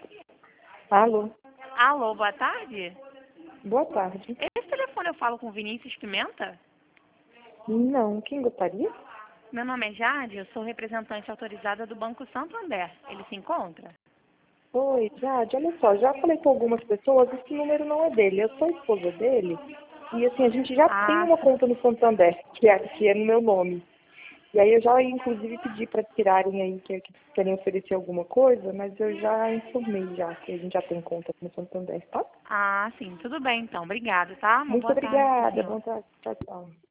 Alô, Alô, boa tarde. boa tarde. Esse telefone eu falo com Vinícius Pimenta? Não, quem gostaria? Meu nome é Jade, eu sou representante autorizada do Banco Santander. Ele se encontra? Oi, Jade, olha só, já falei com algumas pessoas, esse número não é dele, eu sou esposa dele, e assim, a gente já tem Ah, uma conta no Santander, que é no meu nome. E aí eu já, inclusive, pedi para tirarem aí, que querem oferecer alguma coisa, mas eu já informei já, que a gente já tem conta no Santander, tá? sim, tudo bem então. Obrigada, tá? Uma Muito boa tarde pro obrigada, senhor. boa tarde, tchau, tchau.